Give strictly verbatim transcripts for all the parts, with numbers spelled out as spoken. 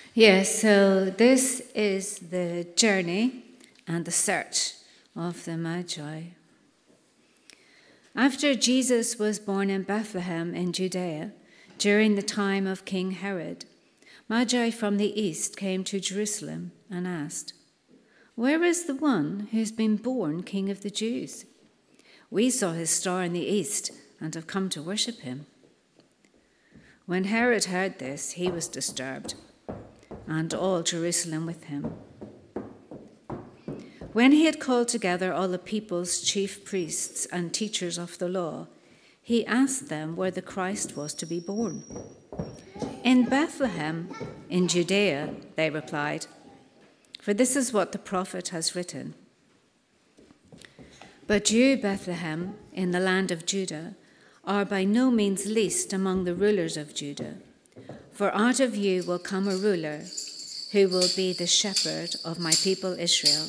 Yes, so this is the journey and the search of the Magi. After Jesus was born in Bethlehem in Judea, during the time of King Herod, Magi from the east came to Jerusalem and asked, "Where is the one who's been born King of the Jews? We saw his star in the east and have come to worship him." When Herod heard this, he was disturbed, and all Jerusalem with him. When he had called together all the people's chief priests and teachers of the law, he asked them where the Christ was to be born. "In Bethlehem, in Judea," they replied, "for this is what the prophet has written. But you, Bethlehem, in the land of Judah, are by no means least among the rulers of Judah, for out of you will come a ruler who will be the shepherd of my people Israel."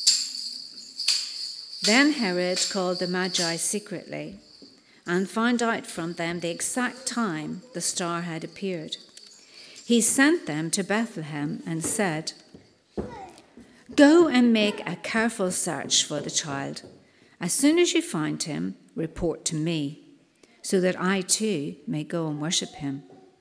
Then Herod called the Magi secretly and found out from them the exact time the star had appeared. He sent them to Bethlehem and said, "Go and make a careful search for the child. As soon as you find him, report to me, so that I too may go and worship him."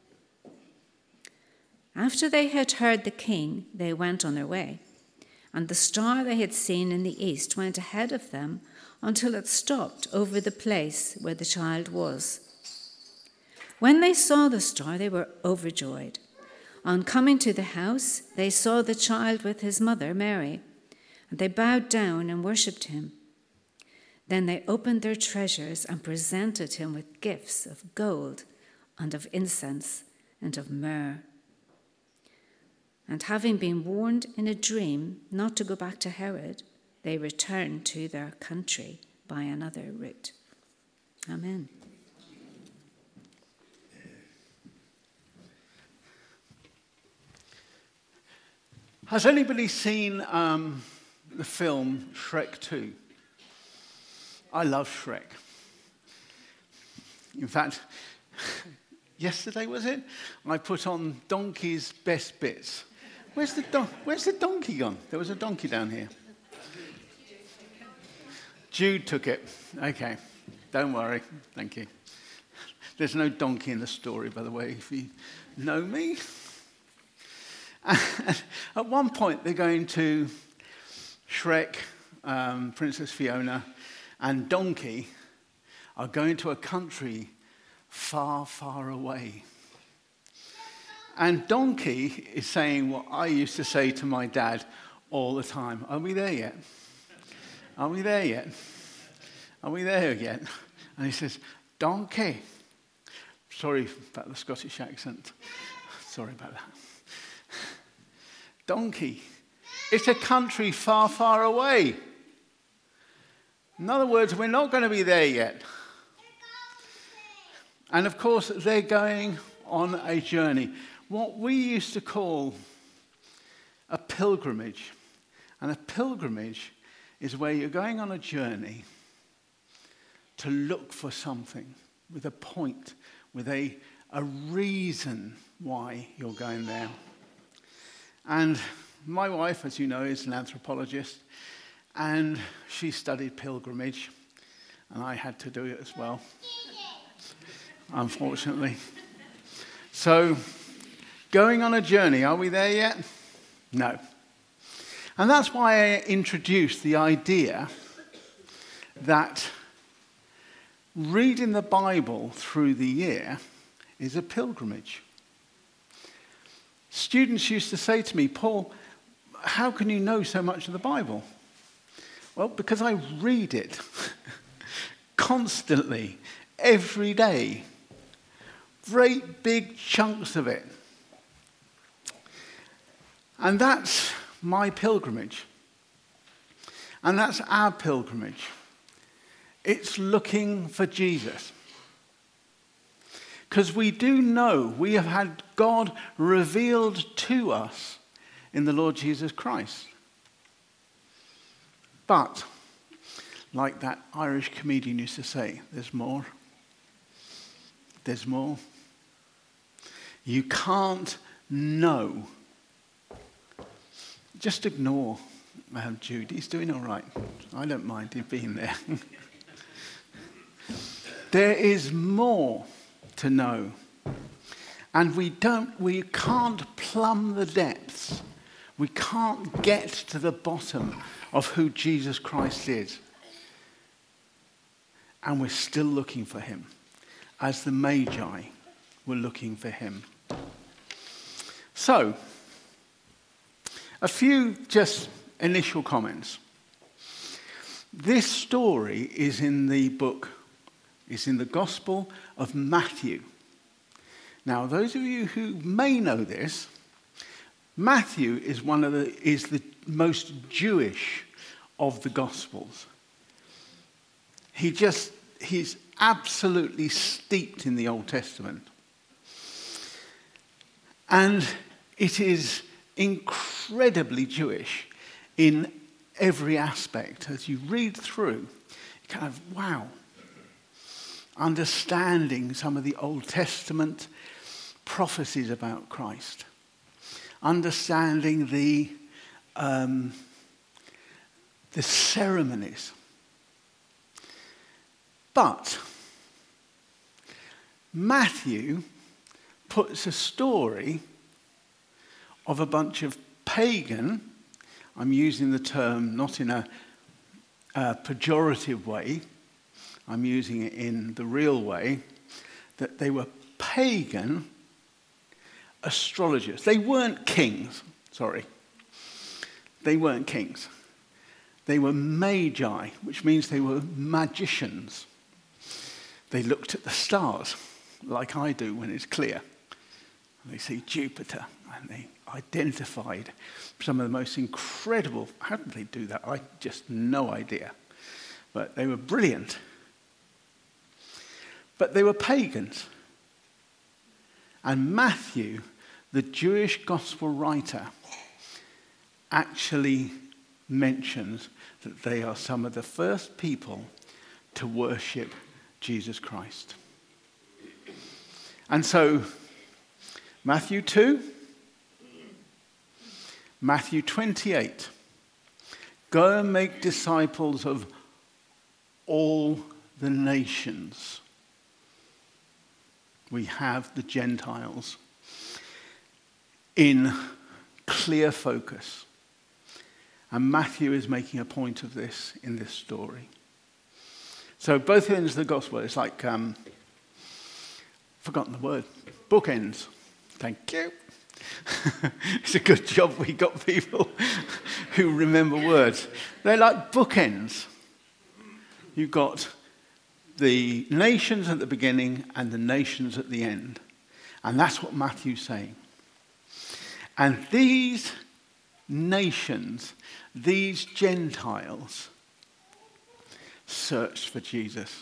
After they had heard the king, they went on their way, and the star they had seen in the east went ahead of them until it stopped over the place where the child was. When they saw the star, they were overjoyed. On coming to the house, they saw the child with his mother, Mary, and they bowed down and worshipped him. Then they opened their treasures and presented him with gifts of gold and of incense and of myrrh. And having been warned in a dream not to go back to Herod, they returned to their country by another route. Amen. Has anybody seen um, the film Shrek two? I love Shrek. In fact, yesterday, was it? I put on Donkey's Best Bits. Where's the, don- where's the donkey gone? There was a donkey down here. Jude took it. Okay, don't worry. Thank you. There's no donkey in the story, by the way, if you know me. At one point, they're going to Shrek, um, Princess Fiona, and Donkey are going to a country far, far away. And Donkey is saying what I used to say to my dad all the time. Are we there yet? Are we there yet? Are we there yet? And he says, "Donkey." Sorry about the Scottish accent. Sorry about that. Donkey. It's a country far, far away. In other words, we're not going to be there yet. And of course, they're going on a journey. What we used to call a pilgrimage. And a pilgrimage is where you're going on a journey to look for something with a point, with a, a reason why you're going there. And my wife, as you know, is an anthropologist, and she studied pilgrimage, and I had to do it as well, unfortunately. So, going on a journey, are we there yet? No. And that's why I introduced the idea that reading the Bible through the year is a pilgrimage. Students used to say to me, "Paul, how can you know so much of the Bible?" Well, because I read it constantly, every day. Great big chunks of it. And that's my pilgrimage. And that's our pilgrimage. It's looking for Jesus. Because we do know we have had God revealed to us in the Lord Jesus Christ. But, like that Irish comedian used to say, there's more. There's more. You can't know just ignore um, Jude. He's doing all right. I don't mind him being there. There is more to know. And we don't, we can't plumb the depths. We can't get to the bottom of who Jesus Christ is. And we're still looking for him, as the Magi were looking for him. So, a few just initial comments. This story is in the book, is in the Gospel of Matthew. Now, those of you who may know this, Matthew is one of the is the most Jewish of the Gospels. He just he's absolutely steeped in the Old Testament. And it is incredibly Jewish in every aspect. As you read through, you kind of, wow, understanding some of the Old Testament prophecies about Christ, understanding the um, the ceremonies. But Matthew puts a story of a bunch of pagan, I'm using the term not in a, a pejorative way, I'm using it in the real way, that they were pagan astrologers. They weren't kings, sorry. They weren't kings. They were magi, which means they were magicians. They looked at the stars, like I do when it's clear. They see Jupiter, and they identified some of the most incredible. How did they do that? I just no idea. But they were brilliant. But they were pagans. And Matthew, the Jewish gospel writer, actually mentions that they are some of the first people to worship Jesus Christ. And so, Matthew two, Matthew twenty-eight, go and make disciples of all the nations. We have the Gentiles in clear focus. And Matthew is making a point of this in this story. So both ends of the gospel, it's like, um, forgotten the word, bookends. Thank you. It's a good job we got people who remember words. They're like bookends. You've got the nations at the beginning and the nations at the end. And that's what Matthew's saying. And these nations, these Gentiles, searched for Jesus.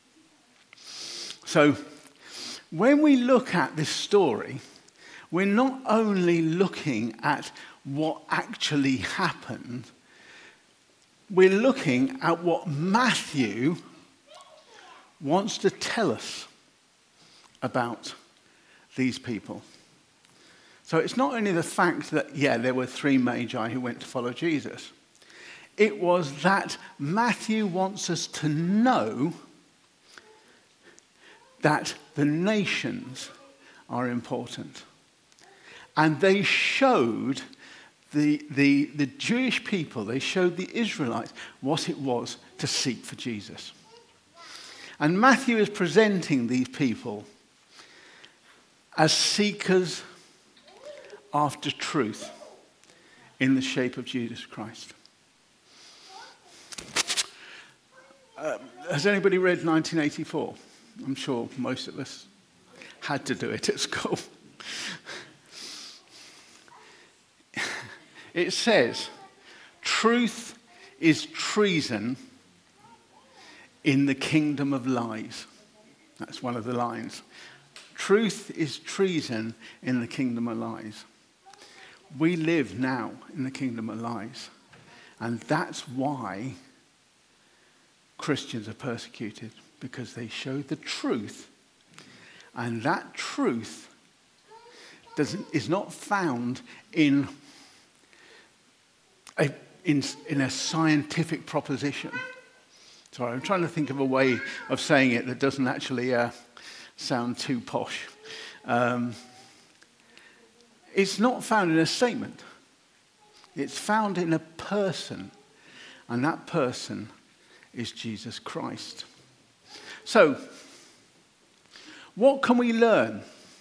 So, when we look at this story, we're not only looking at what actually happened, we're looking at what Matthew wants to tell us about these people. So it's not only the fact that, yeah, there were three magi who went to follow Jesus. It was that Matthew wants us to know that the nations are important. And they showed the, the, the Jewish people, they showed the Israelites what it was to seek for Jesus. And Matthew is presenting these people as seekers after truth in the shape of Jesus Christ. Uh, has anybody read nineteen eighty-four? I'm sure most of us had to do it at school. It says, truth is treason in the kingdom of lies. That's one of the lines. Truth is treason in the kingdom of lies. We live now in the kingdom of lies. And that's why Christians are persecuted, because they show the truth. And that truth doesn't, is not found in a, in, in a scientific proposition. Sorry, I'm trying to think of a way of saying it that doesn't actually uh, sound too posh. Um, it's not found in a statement. It's found in a person, and that person is Jesus Christ. So, what can we learn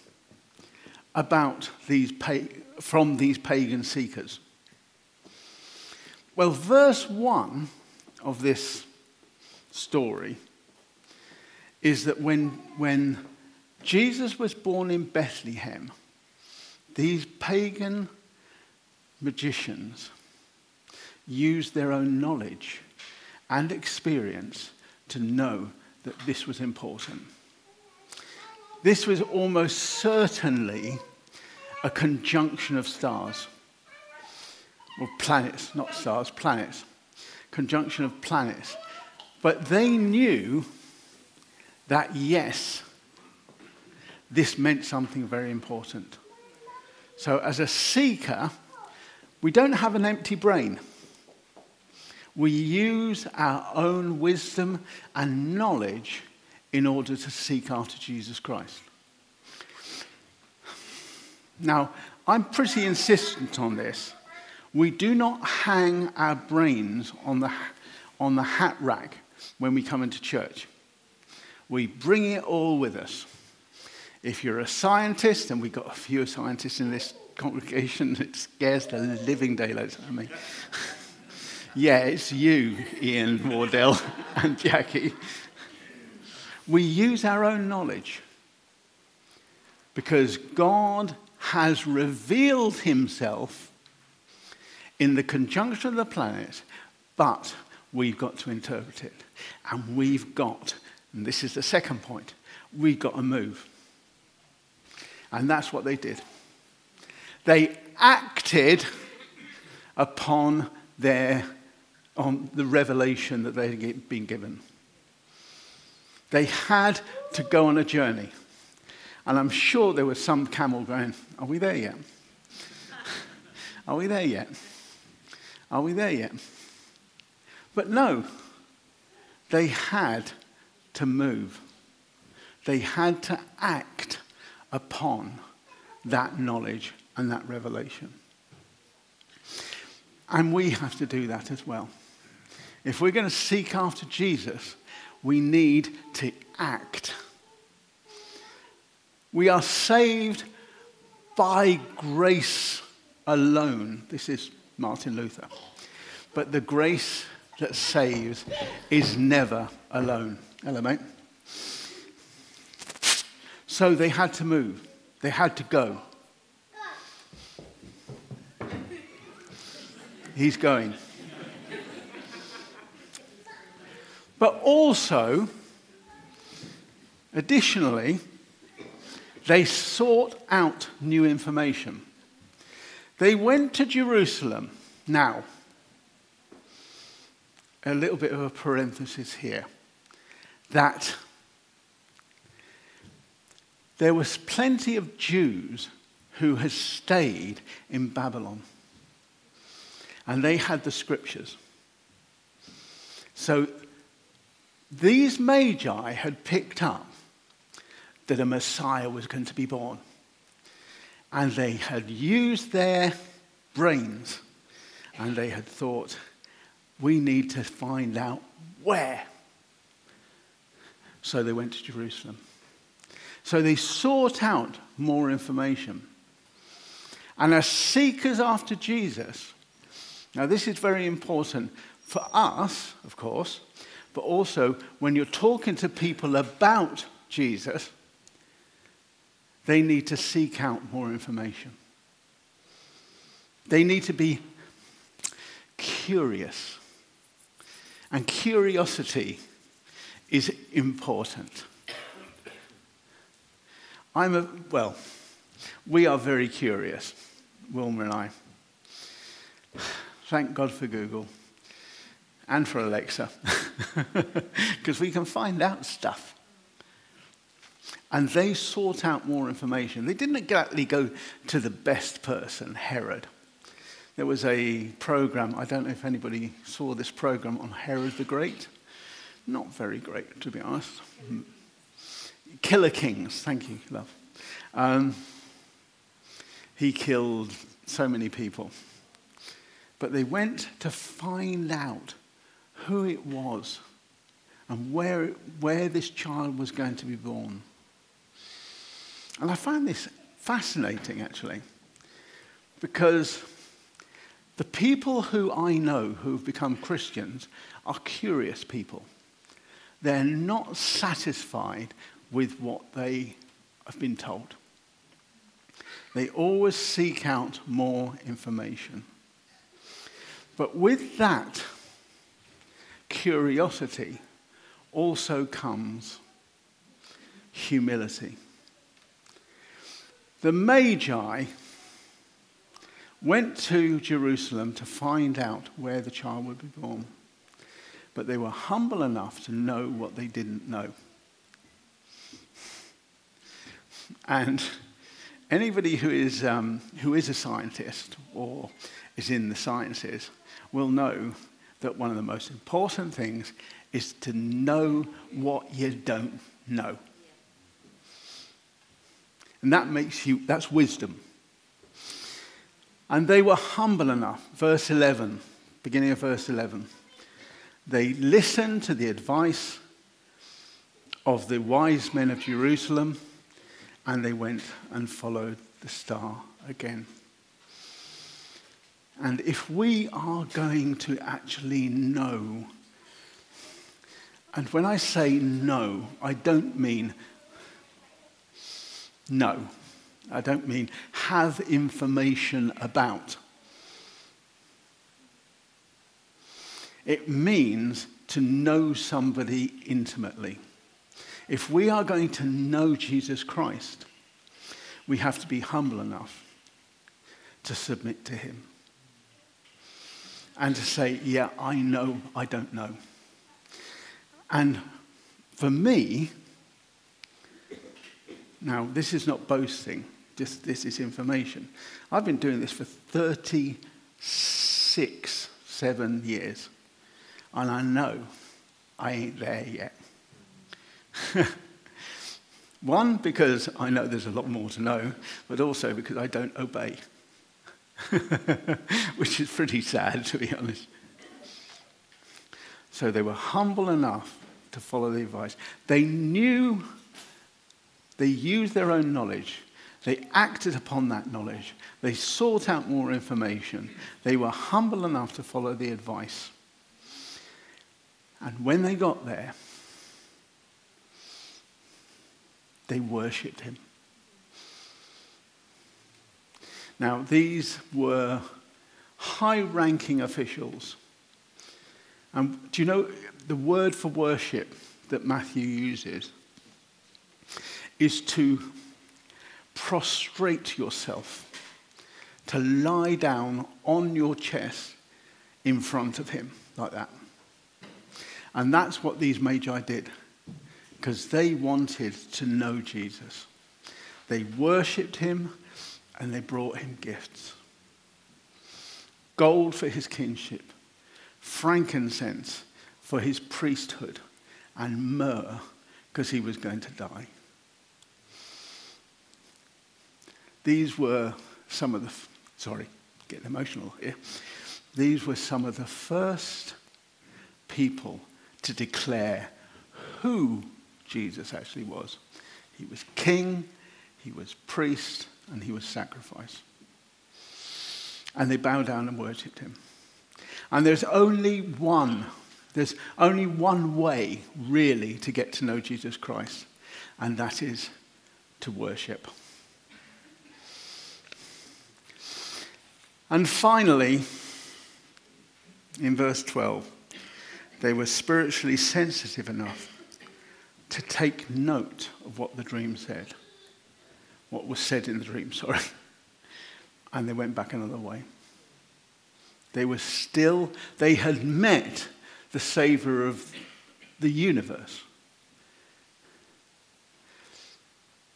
about these pa- from these pagan seekers? Well, verse one of this story is that when, when Jesus was born in Bethlehem, these pagan magicians used their own knowledge and experience to know that this was important. This was almost certainly a conjunction of stars. Or planets, not stars, planets. Conjunction of planets. But they knew that, yes, this meant something very important. So as a seeker, we don't have an empty brain. We use our own wisdom and knowledge in order to seek after Jesus Christ. Now, I'm pretty insistent on this. We do not hang our brains on the, on the hat rack when we come into church. We bring it all with us. If you're a scientist, and we've got a few scientists in this congregation, it scares the living daylights out of me. Yeah, it's you, Ian Wardell and Jackie. We use our own knowledge because God has revealed himself in the conjunction of the planets, but we've got to interpret it. And we've got, and this is the second point, we've got to move. And that's what they did. They acted upon their, on the revelation that they had been given. They had to go on a journey. And I'm sure there was some camel going, are we there yet? Are we there yet? Are we there yet? But no, they had to move. They had to act upon that knowledge and that revelation. And we have to do that as well. If we're going to seek after Jesus, we need to act. We are saved by grace alone. This is Martin Luther. But the grace that saves is never alone. Hello, mate. So they had to move. They had to go. He's going. But also, additionally, they sought out new information. They went to Jerusalem. Now, a little bit of a parenthesis here, that there was plenty of Jews who had stayed in Babylon. And they had the scriptures. So these magi had picked up that a Messiah was going to be born. And they had used their brains. And they had thought, we need to find out where. So they went to Jerusalem. So they sought out more information. And as seekers after Jesus, now this is very important for us, of course, but also when you're talking to people about Jesus, they need to seek out more information. They need to be curious. And curiosity is important. I'm a, well, we are very curious, Wilma and I. Thank God for Google and for Alexa, because we can find out stuff. And they sought out more information. They didn't exactly go to the best person, Herod. there was a program, I don't know if anybody saw this program on Herod the Great. Not very great, to be honest. Killer Kings, thank you, love. Um, he killed so many people. But they went to find out who it was and where, where this child was going to be born. And I found this fascinating, actually, because the people who I know who have become Christians are curious people. They're not satisfied with what they have been told. They always seek out more information. But with that curiosity also comes humility. The Magi went to Jerusalem to find out where the child would be born. But they were humble enough to know what they didn't know. And anybody who is, um, who is a scientist or is in the sciences will know that one of the most important things is to know what you don't know. And that makes you, that's wisdom. And they were humble enough, verse eleven, beginning of verse eleven. They listened to the advice of the wise men of Jerusalem, and they went and followed the star again. And if we are going to actually know, and when I say know, I don't mean know. I don't mean have information about. It means to know somebody intimately. If we are going to know Jesus Christ, we have to be humble enough to submit to him. And to say, yeah, I know, I don't know. And for me, now this is not boasting, just this is information. I've been doing this for thirty-six, seven years. And I know I ain't there yet. One, because I know there's a lot more to know, but also because I don't obey. Which is pretty sad, to be honest. So they were humble enough to follow the advice. They knew, they used their own knowledge. They acted upon that knowledge. They sought out more information. They were humble enough to follow the advice. And when they got there, they worshipped him. Now, these were high-ranking officials. And do you know the word for worship that Matthew uses is to prostrate yourself, to lie down on your chest in front of him, like that. And that's what these Magi did, because they wanted to know Jesus. They worshipped him, and they brought him gifts. Gold for his kingship, frankincense for his priesthood, and myrrh because he was going to die. These were some of the, sorry, getting emotional here. These were some of the first people to declare who Jesus actually was. He was king, he was priest, and he was sacrifice. And they bowed down and worshipped him. And there's only one, there's only one way, really, to get to know Jesus Christ, and that is to worship. And finally, in verse twelve, they were spiritually sensitive enough to take note of what the dream said. What was said in the dream, sorry. And they went back another way. They were still, they had met the Savior of the universe.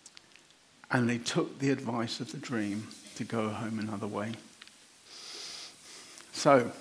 And they took the advice of the dream to go home another way. So,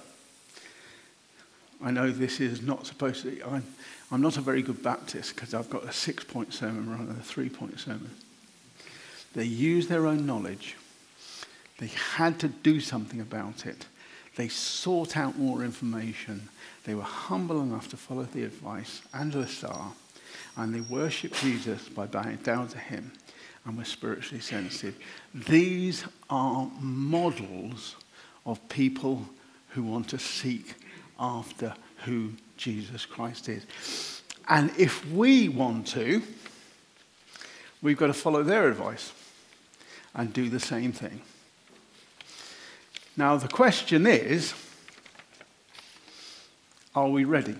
I know this is not supposed to be, I'm, I'm not a very good Baptist because I've got a six-point sermon rather than a three-point sermon. They used their own knowledge. They had to do something about it. They sought out more information. They were humble enough to follow the advice and the star. And they worshipped Jesus by bowing down to him and were spiritually sensitive. These are models of people who want to seek after who Jesus Christ is. And if we want to, we've got to follow their advice and do the same thing. Now, the question is, are we ready?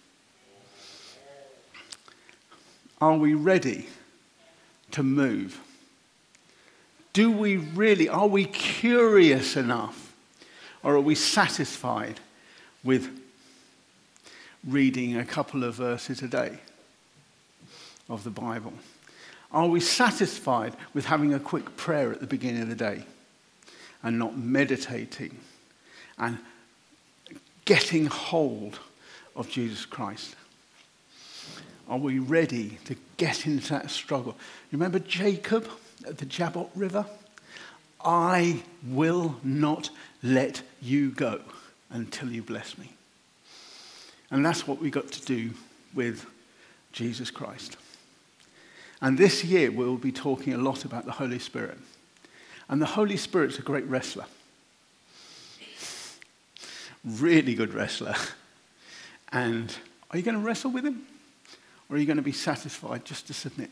Are we ready to move? Do we really, are we curious enough? Or are we satisfied with reading a couple of verses a day of the Bible? Are we satisfied with having a quick prayer at the beginning of the day and not meditating and getting hold of Jesus Christ? Are we ready to get into that struggle? You remember Jacob at the Jabbok River? I will not let you go until you bless me. And that's what we got to do with Jesus Christ. And this year we'll be talking a lot about the Holy Spirit. And the Holy Spirit's a great wrestler. Really good wrestler. And are you going to wrestle with him? Or are you going to be satisfied just to submit?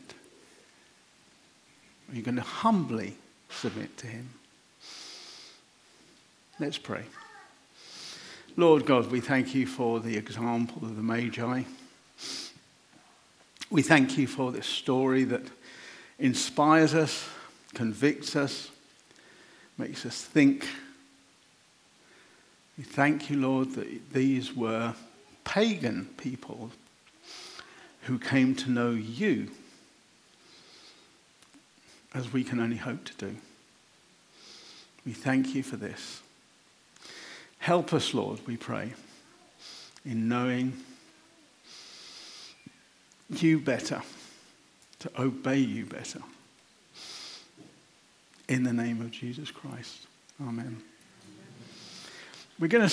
Are you going to humbly submit to him? Let's pray. Lord God, we thank you for the example of the Magi. We thank you for this story that inspires us, convicts us, makes us think. We thank you, Lord, that these were pagan people who came to know you as we can only hope to do. We thank you for this. Help us, Lord, we pray, in knowing you better, to obey you better. In the name of Jesus Christ. Amen. We're going to